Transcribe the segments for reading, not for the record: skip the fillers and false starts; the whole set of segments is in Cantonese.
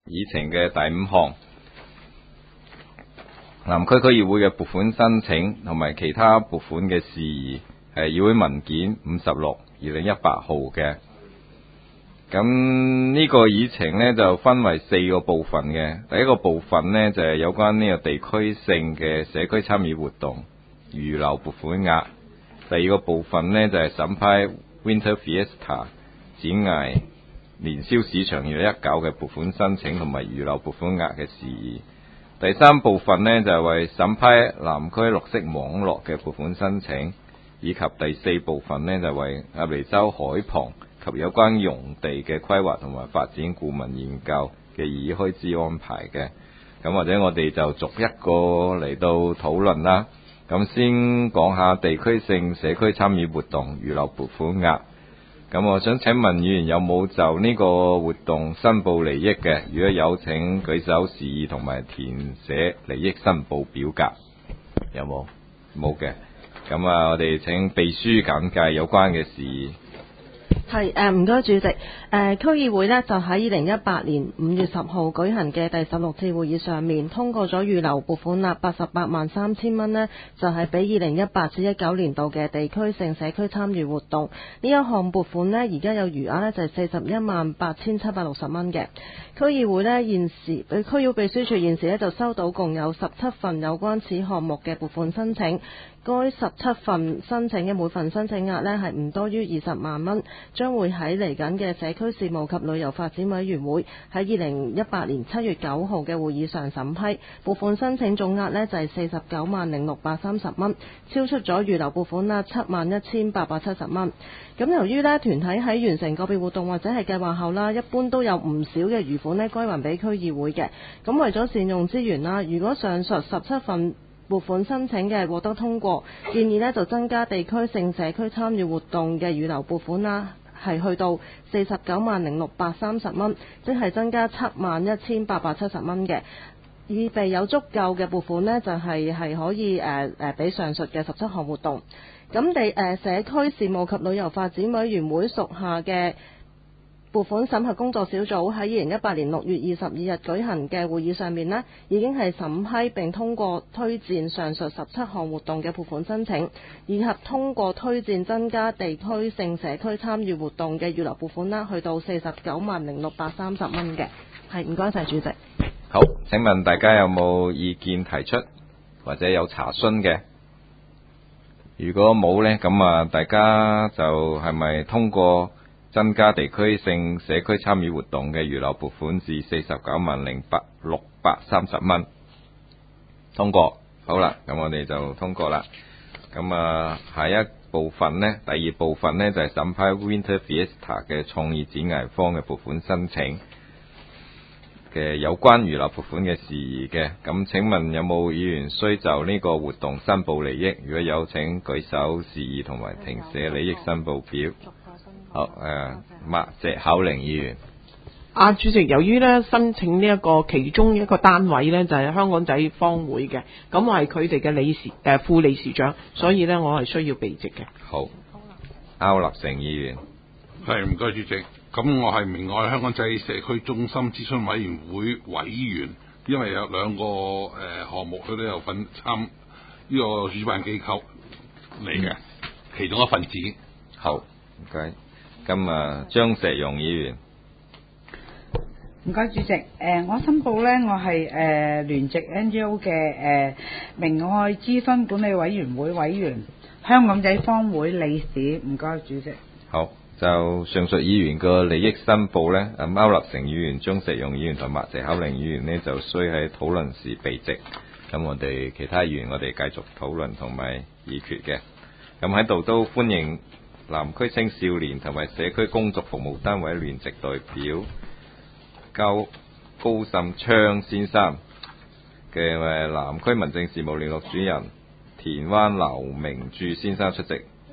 議程嘅第5項，南區區議會嘅撥款申請同埋其他撥款嘅事宜，係議會文件56/2018號嘅。咁呢個議程呢，就分為4個部分嘅。第一個部分呢，就係有關呢個地區性嘅社區參與活動預留撥款額。第二個部分呢，就係審批 Winter Fiesta 展藝年宵市場2019嘅撥款申請同埋預留撥款額嘅事宜。第三部分呢，就係為審批南區綠色網絡嘅撥款申請，以及第4部分呢，就係為鴨脷洲海旁及有關用地嘅規劃同埋發展顧問研究嘅議開支安排嘅。咁或者我哋就逐一個嚟到討論啦。咁先講下地區性社區參與活動預留撥款額。咁我想請問議員有冇就呢個活動申報利益嘅？如果有，請舉手示意同埋填寫利益申報表格。有冇？冇嘅。咁我哋請秘書簡介有關嘅事宜。 係唔該主席。區議會呢，就喺2018年5月10號舉行嘅第16次會議上面通過咗預留撥款額883000蚊呢，就係俾2018至19年度嘅地區性社區參與活動。呢一項撥款呢，而家有餘額呢，就係418760蚊嘅。區議會呢，現時區議會秘書處現時呢，就收到共有17份有關此項目嘅撥款申請。該17份申請嘅每份申請額呢，係唔多於20萬蚊，將會喺嚟緊嘅社區事務及旅遊發展委員會喺2018年7月9號嘅會議上審批。撥款申請總額呢，就係490630蚊，超出咗預留撥款額71870蚊。咁由於呢團體喺完成個別活動或者係計劃後啦，一般都有唔少嘅餘款呢歸還俾區議會嘅。咁為咗善用資源啦，如果上述17份撥款申請嘅獲得通過，建議呢就增加地區性社區參與活動嘅預留撥款啦，係去到490630蚊，即係增加71870蚊嘅，以備有足夠嘅撥款呢，就係可以俾上述嘅17項活動。咁社區事務及旅遊發展委員會屬下嘅撥款審核工作小組喺2018年6月22日舉行嘅會議上面呢，已經係審批並通過推薦上述17項活動嘅撥款申請，以及通過推薦增加地區性社區參與活動嘅預留撥款啦，去到490630蚊嘅。係，唔該晒主席。 好，請問大家有冇意見提出或者有查詢嘅？如果冇呢，咁大家就係咪通過增加地區性社區參與活動嘅預留撥款至490630蚊？通過。好啦，咁我哋就通過啦。咁下一部分呢，第2部分呢，就係審批 Winter Fiesta 嘅創意展藝坊嘅撥款申請嘅有關預留撥款嘅事宜嘅。咁請問有冇議員需就呢個活動申報利益？如果有，請舉手示意同埋填寫利益申報表。好，麥謝巧玲議員。 主席，由於咧申請呢一個其中一個單位咧就係香港仔坊會嘅，咁我係佢哋嘅副理事長，所以咧我係需要避席嘅。 好，區立成議員。 係，唔該主席。咁我係明愛香港仔社區中心諮詢委員會委員，因為有2個項目佢都有份參呢個主辦機構嚟嘅，其中一份子。 好，唔該。咁張石容議員。 唔該主席，我申報呢，我係聯席 NGO 嘅明愛諮詢管理委員會委員，香港仔坊會理事。唔該主席。 好，就上述議員個利益申報呢，區立成議員、張石容議員同麥謝巧玲議員呢，就需喺討論時避席。咁我哋其他議員我哋繼續討論同埋議決嘅。咁喺度都歡迎南區青少年同埋社區工作服務單位聯席代表高滲昌先生嘅南區民政事務聯絡主任田灣劉明柱先生出席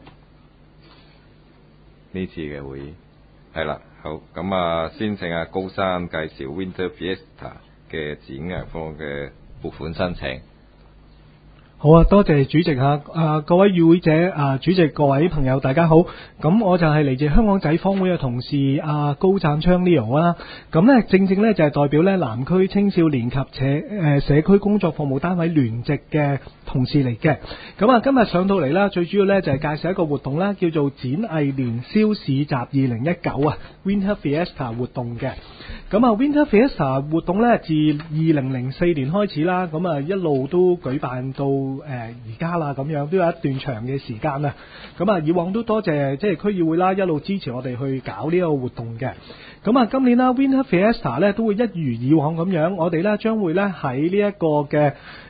呢次嘅會議。係啦，好，咁先請高生介紹 Winter Fiesta 嘅展藝坊嘅撥款申請。 好啊，多謝主席各位與會者主席各位朋友大家好。咁我就係嚟自香港仔坊會嘅同事高贊昌 Leo 啦。咁呢正正呢就係代表呢南區青少年及社區工作服務單位聯席嘅同事嚟嘅。咁今日上到嚟啦，最主要呢就係介紹一個活動啦，叫做展藝年宵市集2019Winter Fiesta 活動嘅。咁Winter Fiesta 活動呢，自2004年開始啦，咁一路都舉辦到而家啦，咁樣都有一段長嘅時間啦。咁以往都多謝即係區議會啦，一路支持我哋去搞呢個活動嘅。咁今年啦 Winter Fiesta 呢都會一如以往咁樣，我哋呢將會呢喺呢一個嘅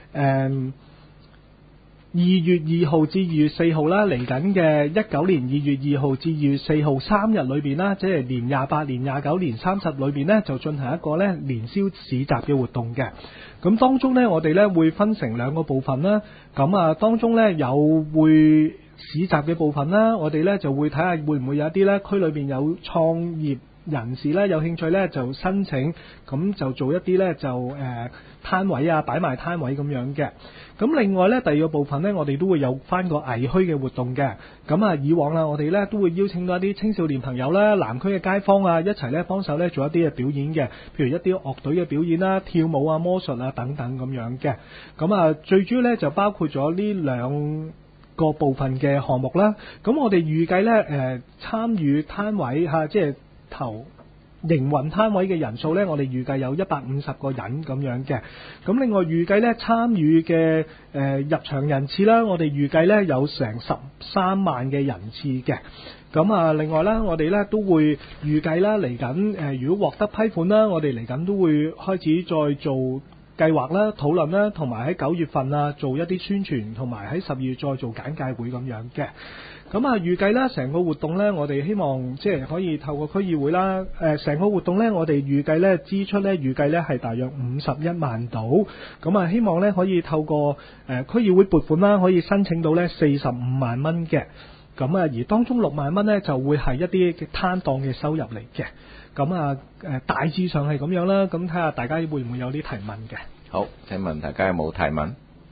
2月2號至2月4號啦，嚟緊嘅19年2月2號至2月4號3日裏邊啦，即係年28、年29、年30裏邊呢，就進行一個呢年宵市集嘅活動嘅。咁當中呢，我哋呢會分成兩個部分啦。咁當中呢，有會市集嘅部分啦，我哋呢就會睇下會唔會有一啲呢區裏邊有創業人士呢有興趣呢就申請，咁就做一啲呢就攤位擺埋攤位咁樣嘅。咁另外呢，第二個部分呢，我哋都會有翻個藝墟嘅活動嘅。咁以往啦，我哋呢都會邀請到一啲青少年朋友啦、南區嘅街坊一齊呢幫手呢做一啲嘅表演嘅，譬如一啲樂隊嘅表演啦、跳舞魔術等等咁樣嘅。咁最主要呢，就包括咗呢兩個部分嘅項目啦。咁我哋預計呢，參與攤位即係營運攤位嘅人數呢，我哋預計有150個人咁樣嘅。咁另外預計呢，參與嘅入場人次啦，我哋預計呢有成13萬嘅人次嘅。咁另外啦，我哋呢都會預計啦，嚟緊如果獲得批款啦，我哋嚟緊都會開始再做計劃啦、討論啦，同埋喺9月份做一啲宣傳，同埋喺12月再做簡介會咁樣嘅。咁預計啦，成個活動呢，我哋希望即係可以透過區議會啦，成個活動呢，我哋預計呢支出呢，預計呢係大約51萬度。咁希望呢可以透過區議會撥款啦，可以申請到呢45萬蚊嘅。咁而當中6萬蚊呢，就會係一啲嘅攤檔嘅收入嚟嘅。咁大致上係咁樣啦。咁睇下大家會唔會有啲提問嘅？ 好，請問大家有冇提問？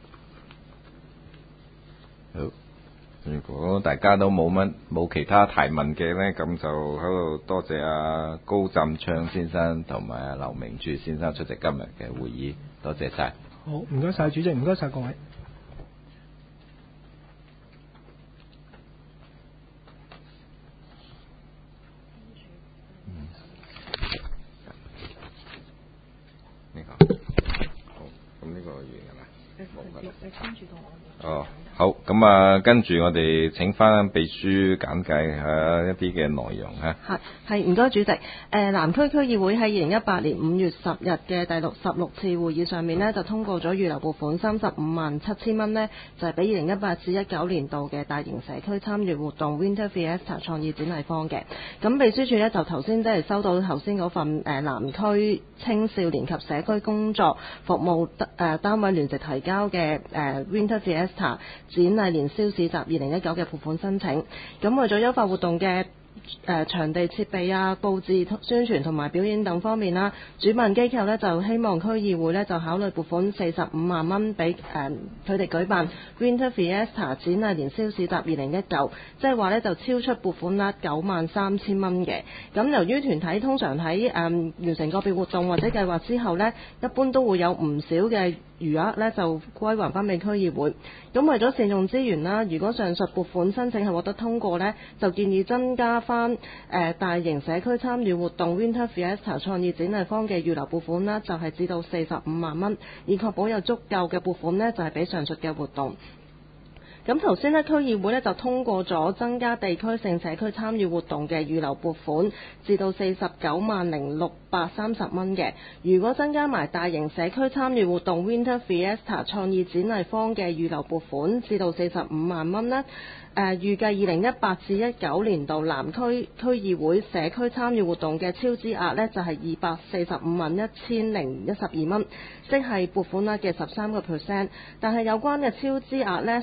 好。如果大家都冇其他提問嘅呢，咁就喺度多謝高贊昌先生同埋劉明柱先生出席今日嘅會議，多謝晒。 好，唔該晒主席，唔該晒各位。 呢個好，咁呢個完㗎啦。冇㗎啦。哦。好，咁跟住我哋請翻秘書簡介下一啲嘅內容嚇。 係，唔該主席。南區區議會喺2018年5月10日嘅第16次會議上面呢，就通過咗預留撥款35萬7千蚊呢，就係俾2018至19年度嘅大型社區參與活動 Winter Fiesta 創意展藝坊嘅。咁秘書處呢，就頭先即係收到頭先嗰份南區青少年及社區工作服務單位聯席提交嘅Winter Fiesta展藝年宵市集2019嘅撥款申請。咁為咗優化活動嘅場地設備佈置、宣傳同埋表演等方面啦，主辦機構呢就希望區議會呢就考慮撥款45萬蚊俾佢哋舉辦 Winter Fiesta 展藝年宵市集2019，即係話呢就超出撥款額93000蚊嘅。咁由於團體通常喺完成個別活動或者計劃之後呢，一般都會有唔少嘅餘額呢就歸還翻俾區議會。咁為咗善用資源啦，如果上述撥款申請係獲得通過呢，就建議增加翻大型社區參與活動 Winter Fiesta 創意展藝坊嘅預留撥款啦，就係至到45萬蚊，以確保有足夠嘅撥款呢，就係俾上述嘅活動。咁頭先呢，區議會呢就通過咗增加地區性社區參與活動嘅預留撥款至到490630蚊嘅。如果增加埋大型社區參與活動 Winter Fiesta 創意展藝坊嘅預留撥款至到45萬蚊呢，預計2018至19年度南區區議會社區參與活動嘅超支額呢，就係2451012蚊，即係撥款額嘅13%。但係有關嘅超支額呢，需視乎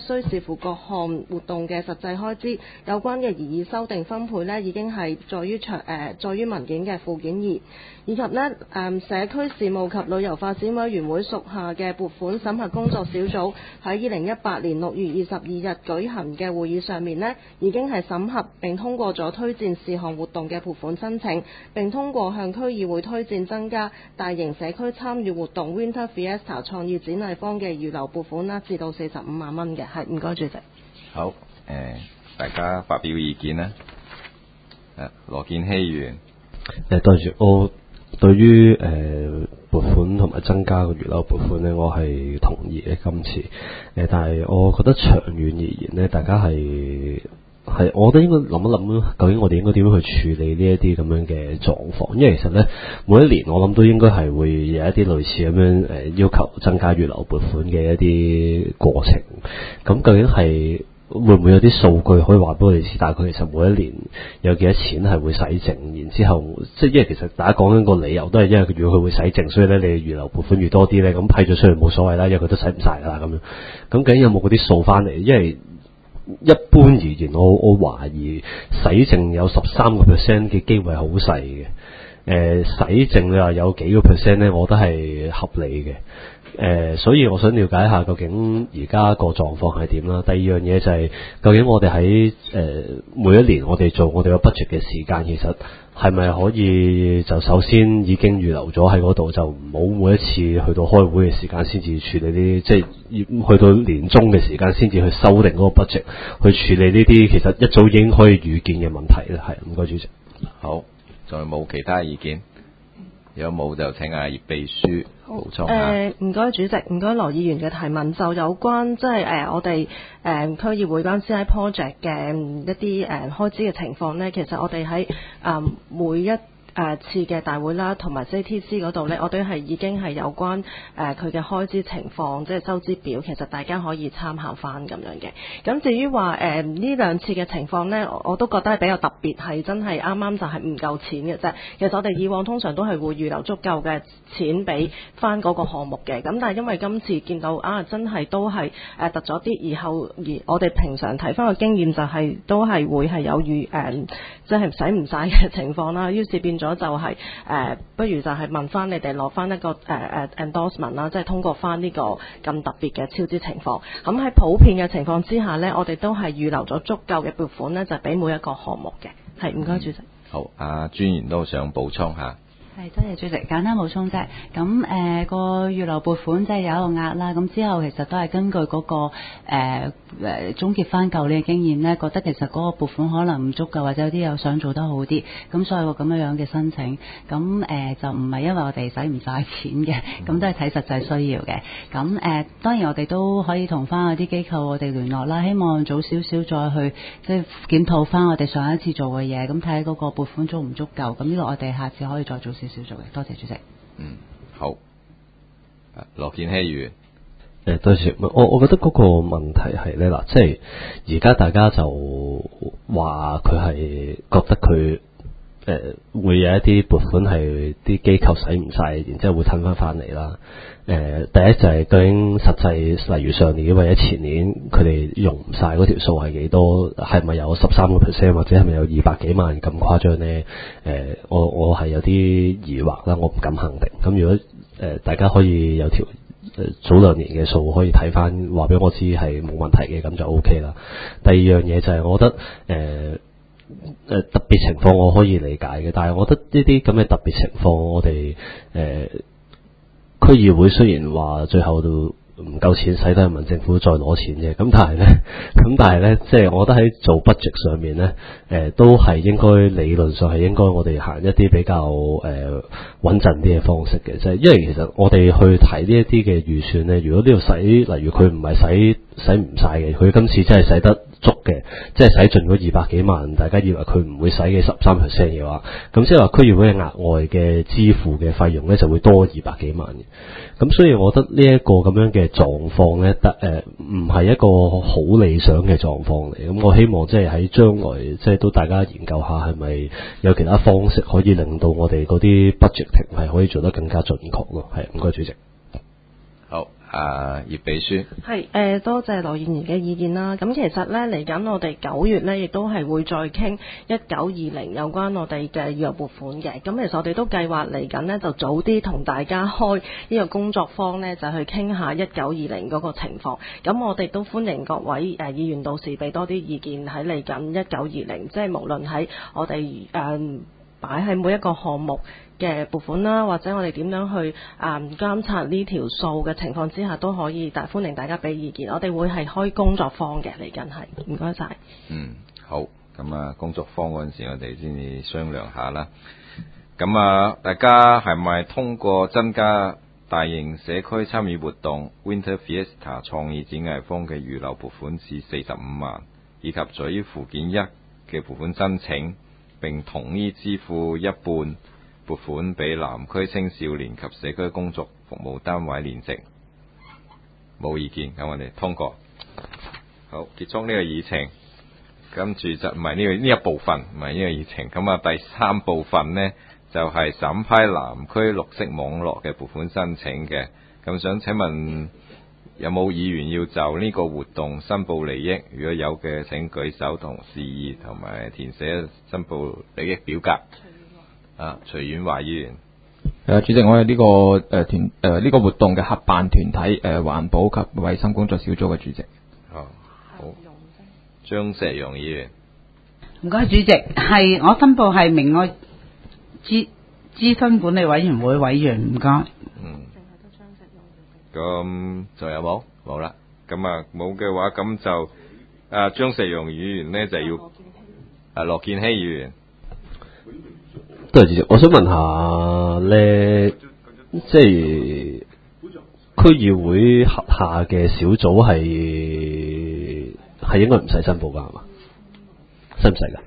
乎各項活動嘅實際開支。有關嘅擬議修訂分配呢，已經係載於文件嘅附件2，以及呢社區事務及旅遊發展委員會屬下嘅撥款審核工作小組喺2018年6月22日舉行嘅會議上面呢，已經係審核並通過咗推薦事項活動嘅撥款申請，並通過向區議會推薦增加大型社區參與活動 Winter Fiesta 創意展藝坊嘅預留撥款啦，至到45萬蚊嘅。係，唔該主席。 好，大家發表意見啦。羅健熙議員。 對住我對於撥款同埋增加個預留撥款呢，我係同意嘅今次。但係我覺得長遠而言呢，大家係我覺得應該諗一諗，究竟我哋應該點樣去處理呢一啲咁樣嘅狀況？因為其實呢，每一年我諗都應該係會有一啲類似咁樣要求增加預留撥款嘅一啲過程。咁究竟係會唔會有啲數據可以話俾我哋知？大概其實每一年有幾多錢係會使剩，然之後即係因為其實大家講緊個理由都係因為如果佢會使剩，所以咧你預留撥款越多啲咧，咁批咗出去冇所謂啦，因為佢都使唔晒㗎啦咁樣。咁究竟有冇嗰啲數翻嚟？因為一般而言，我懷疑使剩有13% 嘅機會係好細嘅。使剩你話有幾個 percent 咧，我覺得係合理嘅。所以我想了解一下究竟而家個狀況係點啦。第二樣嘢就係究竟我哋喺每一年我哋做我哋個 budget 嘅時間，其實係咪可以就首先已經預留咗喺嗰度，就唔好每一次去到開會嘅時間先至處理呢啲，即係去到年中嘅時間先至去修訂嗰個 budget 去處理呢啲其實一早已經可以預見嘅問題咧。係，唔該主席。 好，仲有冇其他意見？有冇就請阿葉秘書補充下。 唔該主席，唔該羅議員嘅提問，就有關即係我哋區議會嗰陣時喺 project 嘅一啲開支嘅情況呢。其實我哋喺每一次嘅大會啦，同埋 JTC 嗰度呢，我哋係已經係有關佢嘅開支情況，即係收支表，其實大家可以參考翻咁樣嘅。咁至於話呢兩次嘅情況呢，我都覺得係比較特別，係真係啱啱就係唔夠錢嘅啫。其實我哋以往通常都係會預留足夠嘅錢俾翻嗰個項目嘅，咁但係因為今次見到真係都係突咗啲，而我哋平常睇翻個經驗就係都係會係有即係使唔晒嘅情況啦，於是變咗就係不如就係問翻你哋攞翻一個endorsement 啦，即係通過翻呢個咁特別嘅超支情況。咁喺普遍嘅情況之下呢，我哋都係預留咗足夠嘅撥款呢，就俾每一個項目嘅。係，唔該主席。 好，專員都想補充下。 係，多謝主席。簡單補充啫。咁個預留撥款即係有一個額啦。咁之後其實都係根據嗰個總結翻舊年嘅經驗咧，覺得其實嗰個撥款可能唔足夠，或者有啲有想做得好啲。咁所以個咁樣嘅申請。咁就唔係因為我哋使唔晒錢嘅，咁都係睇實際需要嘅。咁當然我哋都可以同翻嗰啲機構我哋聯絡啦，希望早少少再去即係檢討翻我哋上一次做嘅嘢，咁睇下嗰個撥款足唔足夠。咁呢個我哋下次可以再做少少做嘅。多謝主席。 好。羅健熙議員。 對住我覺得嗰個問題係咧嗱，即係而家大家就話佢係覺得佢會有一啲撥款係啲機構使唔晒，然之後會褪翻嚟啦。第一就係究竟實際，例如上年或者前年佢哋用唔晒嗰條數係幾多？係咪有13%或者係咪有200幾萬咁誇張呢？我係有啲疑惑啦，我唔敢肯定。咁如果大家可以有條早兩年嘅數可以睇翻，話俾我知係冇問題嘅，咁就 OK 啦。第二樣嘢就係我覺得特別情況我可以理解嘅，但係我覺得呢啲咁嘅特別情況，我哋區議會雖然話最後都唔夠錢使，都係問政府再攞錢嘅。咁但係咧，即係我覺得喺做 budget 上面咧，都係應該理論上係應該我哋行一啲比較穩陣啲嘅方式嘅，即係因為其實我哋去睇呢一啲嘅預算咧，如果呢度使，例如佢唔係使唔晒嘅，佢今次真係使得足嘅，即係使盡嗰200幾萬，大家以為佢唔會使嘅13% 嘅話，咁即係話區議會嘅額外嘅支付嘅費用咧就會多200幾萬嘅。咁所以我覺得呢一個咁樣嘅狀況咧，唔係一個好理想嘅狀況嚟。咁我希望即係喺將來，即係都大家研究下係咪有其他方式可以令到我哋嗰啲 budgeting 係可以做得更加準確咯。係，唔該主席。 好，葉秘書。 係多謝羅燕兒嘅意見啦。咁其實呢，嚟緊我哋9月呢，亦都係會再傾1920有關我哋嘅預留撥款嘅。咁其實我哋都計劃嚟緊呢，就早啲同大家開呢個工作坊呢，就去傾下1920嗰個情況。咁我哋都歡迎各位議員到時俾多啲意見喺嚟緊1920，即係無論喺我哋擺喺每一個項目嘅撥款啦，或者我哋點樣去監察呢條數嘅情況之下，都可以歡迎大家俾意見。我哋會係開工作坊嘅，嚟緊係，唔該晒。 好，咁工作坊嗰陣時，我哋先至商量下啦。咁大家係咪通過增加大型社區參與活動 Winter Fiesta 創意展藝坊嘅預留撥款至45萬，以及在於附件1嘅撥款申請，並同意支付一半撥款俾南區青少年及社區工作服務單位聯席，冇意見，咁我哋通過。好，結束呢個議程，跟住就唔係呢一部分，唔係呢個議程。咁第3部分呢，就係審批南區綠色網絡嘅撥款申請嘅。咁想請問有冇議員要就呢個活動申報利益？如果有嘅，請舉手同示意，同埋填寫申報利益表格。徐婉華議員。 主席，我係呢個活動嘅合辦團體環保及衛生工作小組嘅主席。 好。張石容議員。 唔該，主席，係我申報係明愛諮詢管理委員會委員，唔該。 咁仲有冇？冇啦。咁冇嘅話，咁就張石容議員呢，就要羅健熙議員。 多謝主席，我想問下咧，即係區議會轄下嘅小組係應該唔使申報㗎係嘛？使唔使㗎？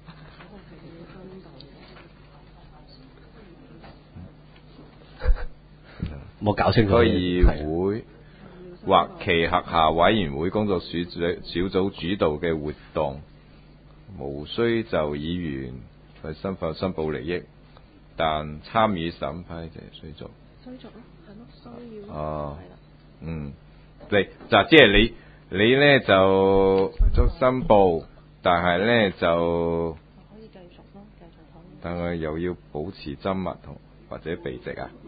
冇搞清楚。 區議會或其轄下委員會工作小組主導嘅活動，無需就議員去申報利益，但參與審批就需做。需做咯，係咯，需要。哦，即係你咧就申報，但係咧就可以繼續咯，但係又要保持緘默同或者避席啊？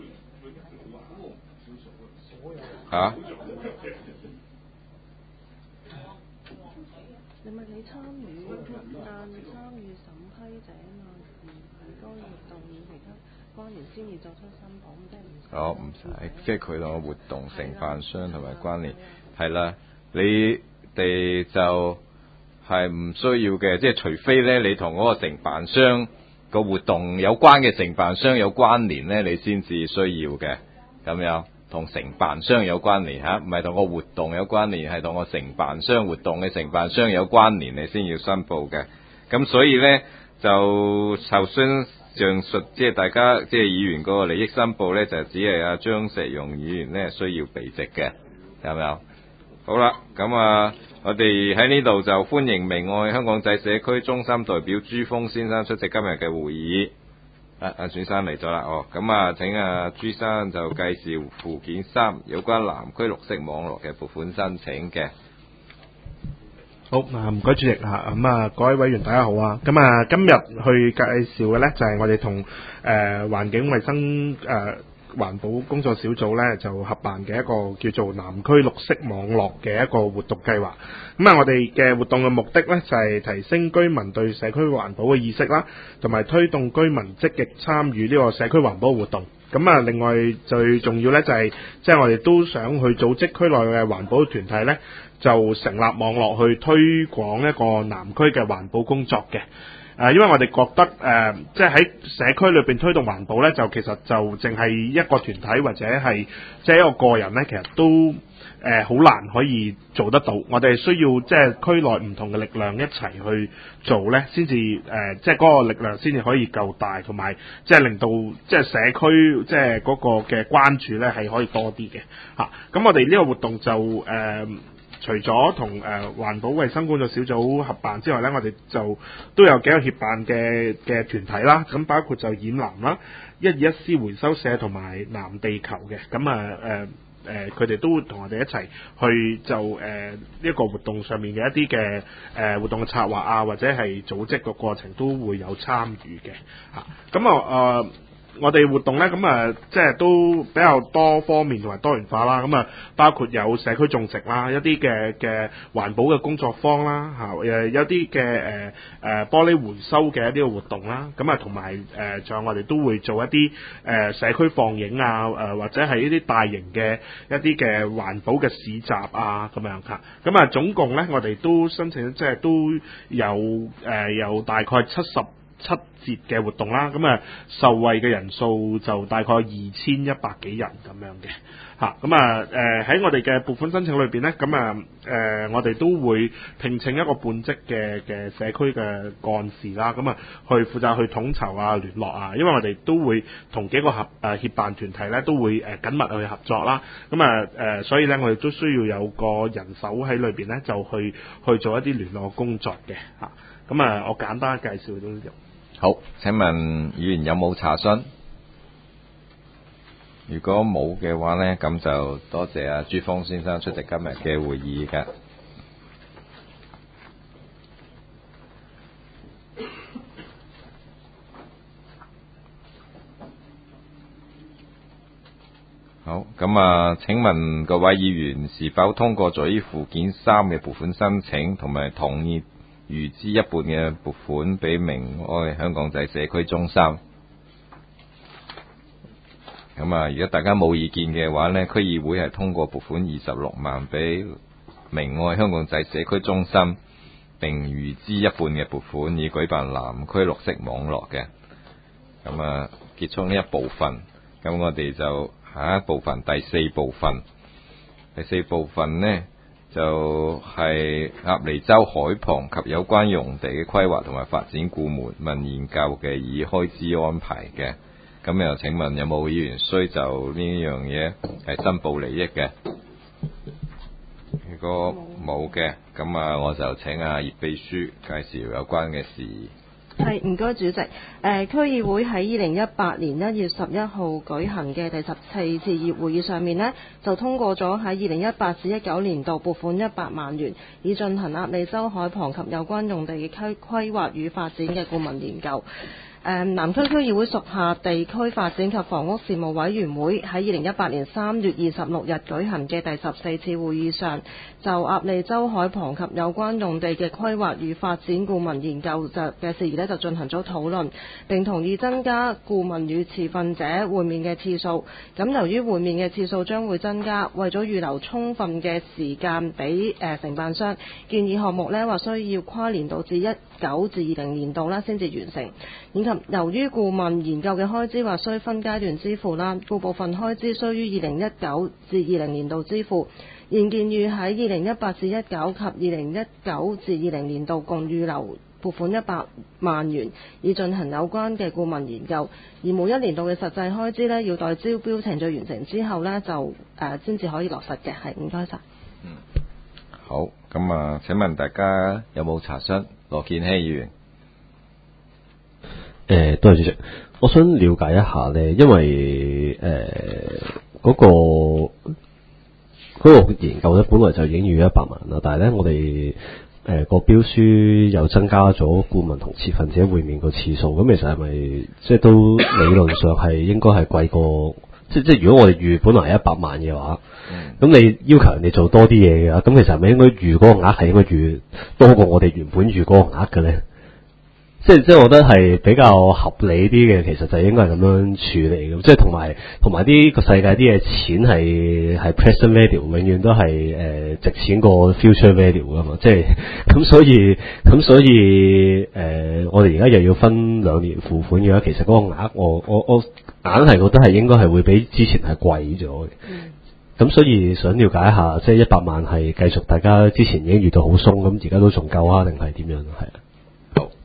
你咪你參與，但參與審批者嘛，唔係該活動與其他關聯先至作出申報，即係唔使。 即係佢同個活動承辦商同埋關聯係啦，你哋就係唔需要嘅，即係除非咧你同嗰個承辦商個活動有關嘅承辦商有關聯咧，你先至需要嘅咁樣。同承辦商有關聯唔係同個活動有關聯，係同個承辦商活動嘅承辦商有關聯，你先要申報嘅。咁所以呢，就上述即係大家即係議員嗰個利益申報呢，就只係阿張石容議員呢需要避席嘅，有冇有？好啦，咁我哋喺呢度就歡迎明愛香港仔社區中心代表朱峰先生出席今日嘅會議。阿朱生嚟咗啦，咁請朱生就介紹附件3有關南區綠色網絡嘅撥款申請嘅。 好，唔該主席各位委員大家好啊。咁今日去介紹嘅呢，就係我哋同環境衛生環保工作小組呢，就合辦嘅一個叫做南區綠色網絡嘅一個活動計劃。我哋嘅活動嘅目的呢，就係提升居民對社區環保嘅意識啦，同埋推動居民積極參與呢個社區環保活動。另外最重要呢，就係即係我哋都想去組織區內嘅環保團體呢，就成立網絡去推廣一個南區嘅環保工作嘅。因為我哋覺得即係喺社區裏邊推動環保呢，就其實就淨係一個團體或者係即係一個個人呢，其實都好難可以做得到。我哋需要即係區內唔同嘅力量一齊去做呢，先至即係嗰個力量先至可以夠大，同埋即係令到即係社區即係嗰個嘅關注呢係可以多啲嘅嚇。咁我哋呢個活動就除咗同環保衛生工作小組合辦之外呢，我哋就都有幾個協辦嘅團體啦。咁包括就染藍啦、121C 回收社同埋藍地球嘅。咁佢哋都會同我哋一齊去就呢一個活動上面嘅一啲嘅活動嘅策劃啊，或者係組織個過程都會有參與嘅嚇。咁我哋活動咧，即係都比較多方面同埋多元化啦。包括有社區種植啦，一啲嘅環保嘅工作坊啦，有啲嘅玻璃回收嘅一啲嘅活動啦。同埋仲有我哋都會做一啲社區放映啊，或者係一啲大型嘅一啲嘅環保嘅市集啊咁樣嚇。總共咧，我哋都申請即係都有大概77節嘅活動啦，受惠嘅人數就大概2100幾人咁樣嘅嚇。喺我哋嘅撥款申請裏邊咧，我哋都會聘請一個半職嘅社區嘅幹事啦，去負責去統籌啊、聯絡啊，因為我哋都會同幾個協辦團體咧都會緊密去合作啦。所以咧我哋都需要有個人手喺裏邊咧，就去做一啲聯絡工作嘅嚇。我簡單介紹到呢度。 好，請問議員有冇查詢？如果冇嘅話呢，咁就多謝朱鋒先生出席今日嘅會議嘅。好，請問各位議員是否通過咗依附件3嘅撥款申請，同埋同意預支一半嘅撥款俾明愛香港仔社區中心？如果大家冇意見嘅話呢，區議會係通過撥款26萬俾明愛香港仔社區中心，並預支一半嘅撥款以舉辦南區綠色網絡嘅。結束呢一部分，咁我哋就下一部分第4部分。第4部分呢，就係鴨脷洲海旁及有關用地嘅規劃同埋發展顧問研究嘅議開支安排嘅。又請問有冇議員需就呢樣嘢係申報利益嘅？如果冇嘅，我就請葉秘書介紹有關嘅事宜。 係，唔該主席。區議會喺2018年1月11號舉行嘅第14次議會議上面呢，就通過咗喺2018至19年度撥款100萬元，以進行鴨脷洲海旁及有關用地嘅規劃與發展嘅顧問研究。南區區議會屬下地區發展及房屋事務委員會喺2018年3月26日舉行嘅第14次會議上，就鴨脷洲海旁及有關用地嘅規劃與發展顧問研究嘅事宜就進行咗討論，並同意增加顧問與持份者會面嘅次數。由於會面嘅次數將會增加，為咗預留充分嘅時間俾承辦商，建議項目話需要跨年度至19至20年度先至完成。以及由於顧問研究嘅開支或需分階段支付啦，故部分開支需於2019至20年度支付，現建議喺2018至19及2019至20年度共預留撥款100萬元，以進行有關嘅顧問研究。而每一年度嘅實際開支要待招標程序完成之後就先至可以落實嘅。係，唔該晒。 好，請問大家有冇查詢？羅健熙議員。 多謝主席，我想了解一下呢，因為嗰個研究呢，本來就已經預100萬啦，但係呢，我哋個標書又增加咗顧問同持份者會面個次數，咁其實係咪即係都理論上係應該係貴過？即如果我哋預本來係100萬嘅話，咁你要求人哋做多啲嘢嘅話，咁其實係咪應該預嗰個額係應該預多過我哋原本預嗰個額嘅呢？即係我覺得係比較合理啲嘅，其實就應該係咁樣處理嘅。即係同埋啲個世界啲嘅錢係 present value，永遠都係值錢過 future value 噶嘛。即係咁所以我哋而家又要分2年付款嘅話，其實嗰個額我硬係覺得係應該係會比之前係貴咗嘅。咁所以想了解一下，即係100萬係繼續大家之前已經預到好鬆，咁而家都仲夠啊，定係點樣？係啊。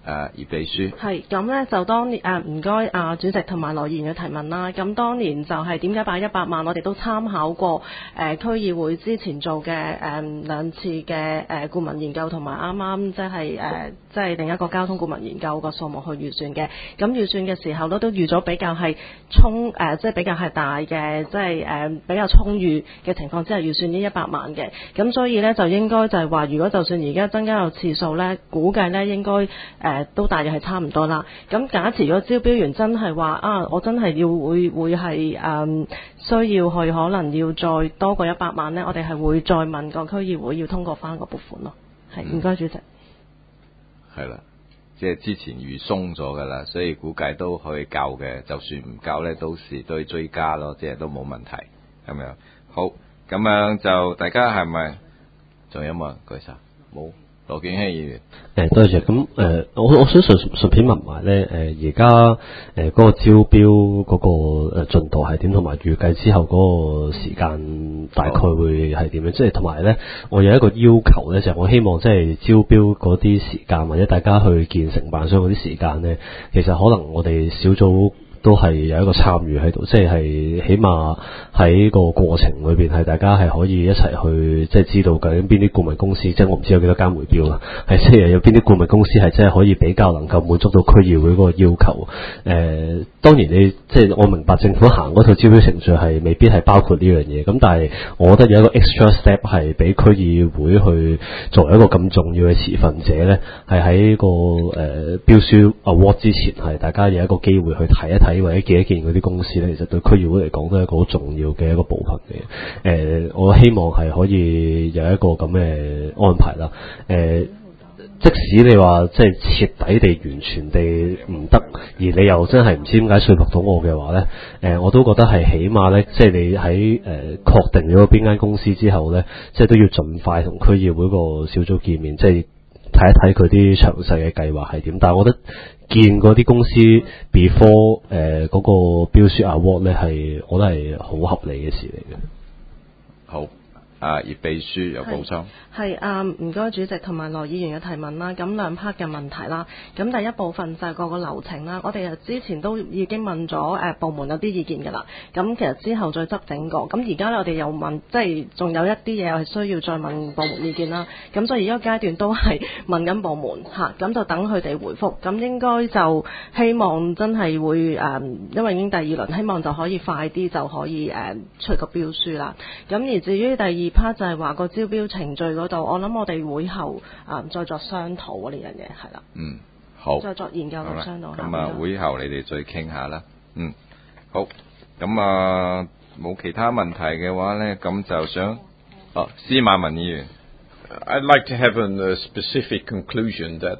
葉秘書。 係咁咧，就當年唔該主席同埋羅議員嘅提問啦。咁當年就係點解擺100萬？我哋都參考過區議會之前做嘅2次嘅顧問研究，同埋啱啱即係另一個交通顧問研究個數目去預算嘅。咁預算嘅時候都預咗比較係即係比較係大嘅，即係比較充裕嘅情況之下預算呢100萬嘅。咁所以咧就應該就係話，如果就算而家增加個次數咧，估計咧應該都大約係差唔多啦。咁假設如果招標員真係話我真係會係需要去可能要再多過100萬呢，我哋係會再問個區議會要通過翻個撥款咯。係，唔該主席。係啦，即係之前預鬆咗噶啦，所以估計都可以夠嘅。就算唔夠呢，到時都要追加咯，即係都冇問題咁樣。好，咁樣就大家係咪仲有冇人舉手？冇。羅健熙議員， 多謝。咁我想順便問埋咧，而家嗰個招標嗰個進度係點，同埋預計之後嗰個時間大概會係點樣？即係同埋咧，我有一個要求咧，就係我希望即係招標嗰啲時間，或者大家去見承辦商嗰啲時間咧，其實可能我哋小組都係有一個參與喺度，即係起碼喺個過程裏邊係大家係可以一齊去即係知道究竟邊啲顧問公司，即係我唔知有幾多間回標啦，係即係有邊啲顧問公司係真係可以比較能夠滿足到區議會嗰個要求。當然你即係我明白政府行嗰套招標程序係未必係包括呢樣嘢，咁但係我覺得有一個 extra step 係俾區議會去作為一個咁重要嘅持份者咧，係喺個標書 award 之前係大家有一個機會去睇一睇或者見一見嗰啲公司咧，其實對區議會嚟講都係一個好重要嘅一個部分嘅。我希望係可以有一個咁嘅安排啦。即使你話即係徹底地完全地唔得，而你又真係唔知點解說服到我嘅話咧，我都覺得係起碼咧，即係你喺確定咗邊間公司之後咧，即係都要盡快同區議會個小組見面，即係睇一睇佢啲詳細嘅計劃係點。但係我覺得見嗰啲公司 before 嗰個標書 award 咧，我覺得係好合理嘅事嚟嘅。 好。葉秘書有補充。 係唔該主席同埋羅議員嘅提問啦。咁2 part 嘅問題啦。咁第一部分就係個流程啦。我哋之前都已經問咗部門有啲意見㗎啦。咁其實之後再執整個。咁而家呢，我哋又問，即係仲有一啲嘢係需要再問部門意見啦。咁所以而家階段都係問緊部門嚇，咁就等佢哋回覆。咁應該就希望真係會因為已經第2輪，希望就可以快啲就可以出個標書啦。咁而至於第2part就係話個招標程序嗰度，我諗我哋會後再作商討呢樣嘢係啦。 好。 再作研究同商討。 咁會後你哋再傾下啦。好。咁冇其他問題嘅話咧，咁就想司馬文議員。 I'd like to have a specific conclusion that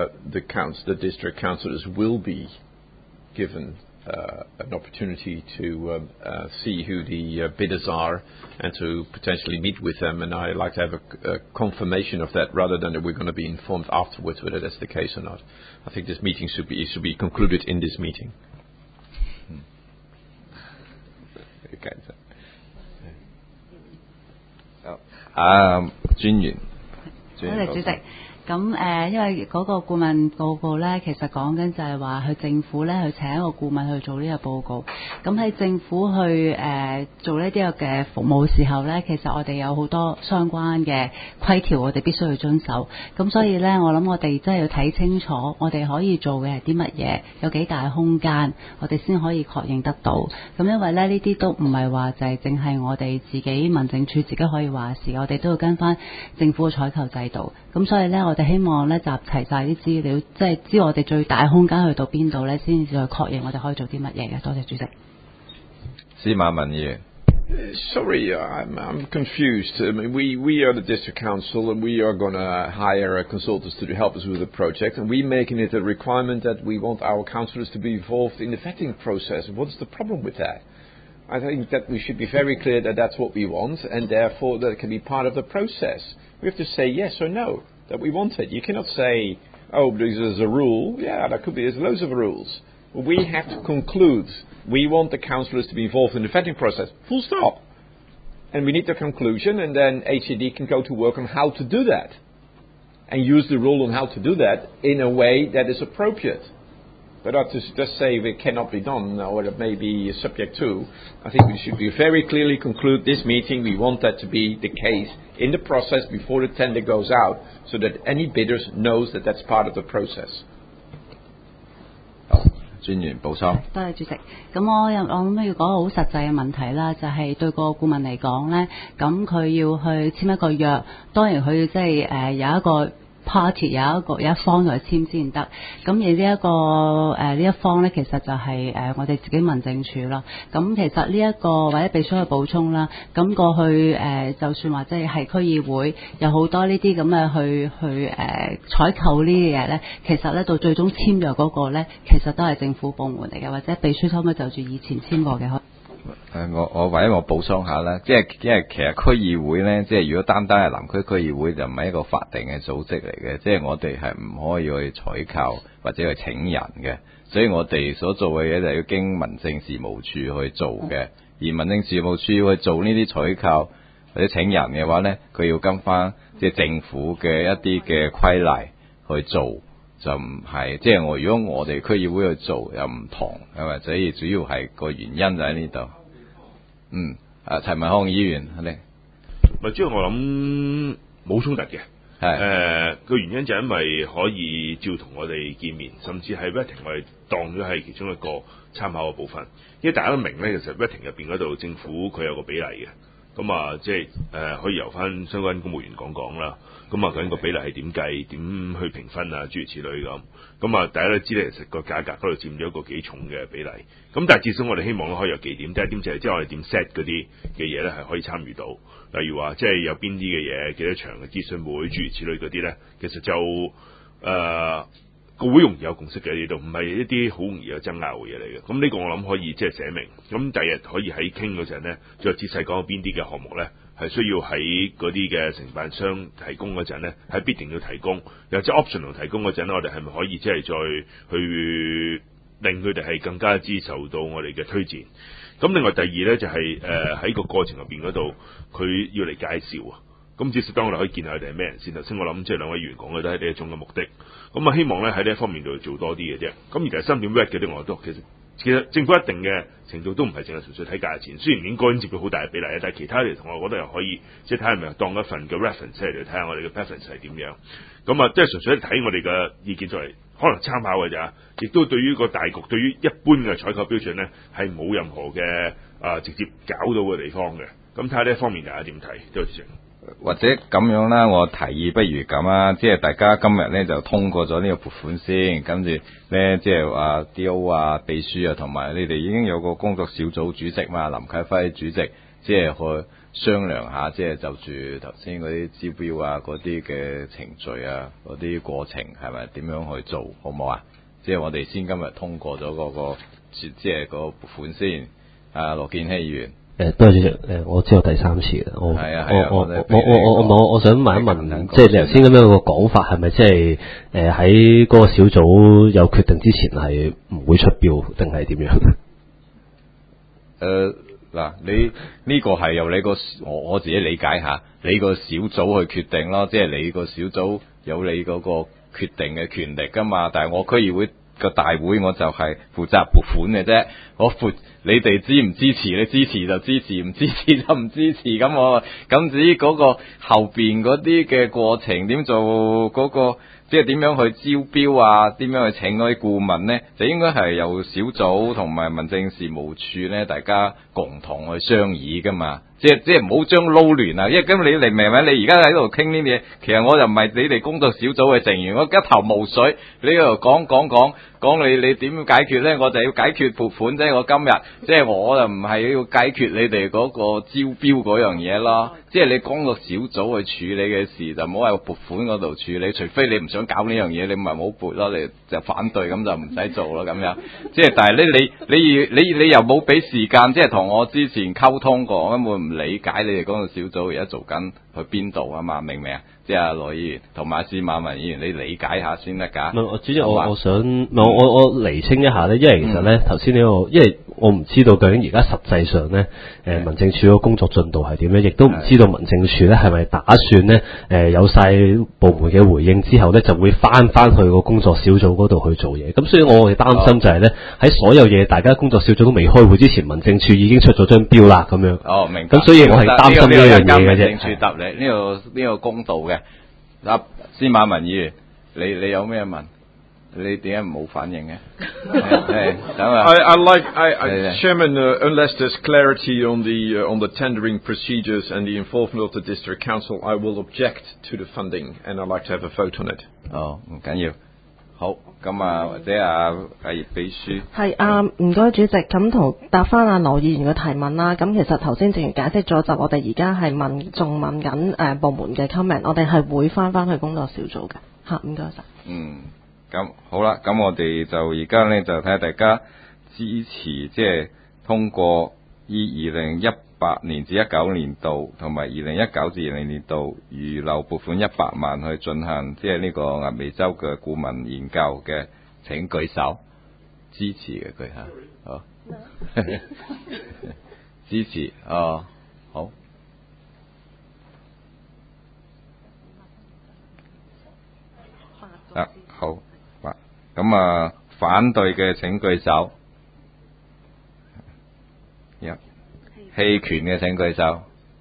the district councillors will be given an opportunity to see who the bidders are and to potentially meet with them, and I'd like to have a confirmation of that rather than that we're going to be informed afterwards whether that's the case or not. I think this meeting should be concluded in this meeting. Okay. 專員。 多謝主席。咁因為嗰個顧問報告咧，其實講緊就係話去政府咧去請一個顧問去做呢個報告。咁喺政府去做呢啲嘅服務嘅時候咧，其實我哋有好多相關嘅規條，我哋必須去遵守。咁所以咧，我諗我哋真係要睇清楚，我哋可以做嘅係啲乜嘢，有幾大空間，我哋先可以確認得到。咁因為咧呢啲都唔係話就係淨係我哋自己民政處自己可以話事，我哋都要跟翻政府嘅採購制度。咁所以咧，我哋希望咧集齊晒啲資料，即係知我哋最大空間去到邊度咧，先至去確認我哋可以做啲乜嘢嘅。多謝主席。 司馬文議員。 Sorry, I'm confused. I mean, we are the district council, and we are going to hire consultants to help us with the project, and we're making it a requirement that we want our councillors to be involved in the vetting process. What's the problem with that? I think that we should be very clear that that's what we want, and therefore that it can be part of the process. We have to say yes or no, that we want it. You cannot say, oh, this is a rule. Yeah, that could be. There's loads of rules. But we have to conclude. We want the councillors to be involved in the vetting process. Full stop. And we need the conclusion, and then HCD can go to work on how to do that. and use the rule on how to do that in a way that is appropriate. But not to just say it cannot be done or it may be subject to. I think we should very clearly conclude this meeting. We want that to be the case in the process before the tender goes out, so that any bidders knows that that's part of the process. 專員補充。 多謝主席。咁我諗要講個好實際嘅問題啦，就係、對個顧問嚟講咧，咁佢要去簽一個約，當然佢即係有一個 party 有一方嚟簽先得。咁而呢一個呢一方咧，其實就係我哋自己民政處啦。咁其實呢一個或者秘書去補充啦。咁過去就算話即係區議會有好多呢啲咁嘅去採購呢啲嘢咧，其實咧到最終簽約嗰個咧，其實都係政府部門嚟嘅，或者秘書可唔可以就住以前簽過嘅？ 我或者我補充下啦，即係因為其實區議會咧，即係如果單係南區區議會就唔係一個法定嘅組織嚟嘅，即係我哋係唔可以去採購或者去請人嘅，所以我哋所做嘅嘢就要經民政事務處去做嘅，而民政事務處要去做呢啲採購或者請人嘅話咧，佢要跟翻即係政府嘅一啲嘅規例去做。就唔係，即係如果我哋區議會去做又唔同，係咪？所以主要係個原因就喺呢度。陳文康議員，你咪即係我諗冇衝突嘅。個原因就係因為可以照同我哋見面，甚至係 vetting 我哋當咗係其中一個參考嘅部分。因為大家都明咧，其實 vetting 入邊嗰度政府佢有個比例嘅。咁啊，即係可以由翻相關公務員講啦。咁啊，究竟個比例係點計、點去評分啊，諸如此類咁。咁啊，大家都知咧，其實個價格嗰度佔咗一個幾重嘅比例。咁但係至少我哋希望可以有幾點，第一點就係即係我哋點 set 嗰啲嘅嘢咧，係可以參與到。例如話，即係有邊啲嘅嘢，幾多場嘅諮詢會，諸如此類嗰啲咧，其實就個會容易有共識嘅呢度，唔係一啲好容易有爭拗嘅嘢嚟嘅。咁呢個我諗可以即係寫明。咁第日可以喺傾嗰陣咧，再仔細講邊啲嘅項目咧，係需要喺嗰啲嘅承辦商提供嗰陣咧，係必定要提供。又即係 optional 提供嗰陣咧，我哋係咪可以即係再去令佢哋係更加之受到我哋嘅推薦？咁另外第二咧就係喺個過程入邊嗰度，佢要嚟介紹啊。咁至少當我哋可以見下佢哋係咩人先。頭先我諗即係兩位議員講嘅都係呢一種嘅目的。咁啊，希望咧喺呢一方面度做多啲嘅啫。咁而第三點 red 嘅啲我都其實政府一定嘅程度都唔係淨係純粹睇價錢，雖然已經該接到好大嘅比例，但係其他嚟同我覺得又可以即係睇係咪當一份嘅 reference 嚟睇下我哋嘅 preference 係點樣。咁啊，即係純粹睇我哋嘅意見作為可能參考嘅咋，亦都對於個大局，對於一般嘅採購標準咧係冇任何嘅直接搞到嘅地方嘅。咁睇下呢一方面大家點睇？多謝。 或者咁樣啦，我提議不如咁啊，即係大家今日咧就通過咗呢個撥款先，跟住咧即係話 D.O. 啊、秘書啊，同埋你哋已經有個工作小組主席嘛，林啟輝主席，即係去商量下，即係就住頭先嗰啲招標啊、嗰啲嘅程序啊、嗰啲過程係咪點樣去做，好唔好啊？即係我哋先今日通過咗嗰個即係個撥款先。羅健熙議員。 多謝主席。我知道第三次啦。我想問一問，即係你頭先咁樣個講法係咪即係喺嗰個小組有決定之前係唔會出標，定係點樣？ 嗱，你呢個係由你個我自己理解下，你個小組去決定咯，即係你個小組有你嗰個決定嘅權力噶嘛。但係我區議會個大會我就係負責撥款嘅啫，你哋支唔支持？你支持就支持，唔支持就唔支持。咁至於嗰個後邊嗰啲嘅過程點做嗰個，即係點樣去招標啊？點樣去請嗰啲顧問呢？就應該係由小組同埋民政事務處呢，大家共同去商議噶嘛。即係唔好將撈亂啊！因為咁你明唔明？你而家喺度傾呢啲嘢，其實我又唔係你哋工作小組嘅成員，我一頭霧水。你喺度講你點樣解決咧？我就要解決撥款啫。我今日即係我就唔係要解決你哋嗰個招標嗰樣嘢咯。即係你工作小組去處理嘅事，就唔好喺撥款嗰度處理。除非你唔想搞呢樣嘢，你咪唔好撥咯，你就反對咁就唔使做咯咁樣。即係但係你又冇俾時間，即係同我之前溝通過，根本唔唔理解你哋工作小組而家做緊去邊度啊嘛，明唔明啊？即係羅議員同埋司馬文議員，你理解下先得㗎。 唔係，主席，我想我釐清一下咧，因為其實咧頭先呢個，因為我唔知道究竟而家實際上咧，民政處個工作進度係點咧，亦都唔知道民政處咧係咪打算咧，有晒部門嘅回應之後咧，就會翻去個工作小組嗰度去做嘢。咁所以我哋擔心就係咧，喺所有嘢大家工作小組都未開會之前，民政處已經出咗張標啦，咁樣。 哦，明白。 咁所以我係擔心呢一樣嘢嘅啫。 民政處答你呢個公道嘅。司馬文議員，你有咩問？你點解冇反應嘅？ Chairman, unless there's clarity on the tendering procedures and the involvement of the district council, I will object to the funding, and I'd like to have a vote on it. 哦，唔緊要。好，咁啊，或者阿葉秘書係唔該主席，咁同答翻阿羅議員嘅提問啦。咁其實頭先正如解釋咗，就我哋而家係仲問緊部門嘅 comment， 我哋係會翻去工作小組嘅嚇。唔該晒。 咁好啦，咁我哋就而家咧就睇下大家支持即係通過以2018年至19年度同埋2019至20年度預留撥款100萬去進行即係呢個鴨脷洲嘅顧問研究嘅，請舉手。支持嘅舉下，好支持哦，好。好。咁啊，反對嘅請舉手。棄權嘅請舉手。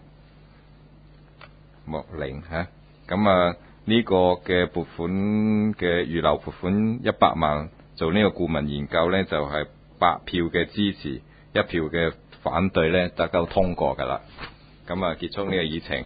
莫零嚇。咁啊，呢個嘅撥款嘅預留撥款100萬做呢個顧問研究呢，就係8票嘅支持，1票嘅反對呢，得夠通過㗎啦。咁啊，結束呢個議程。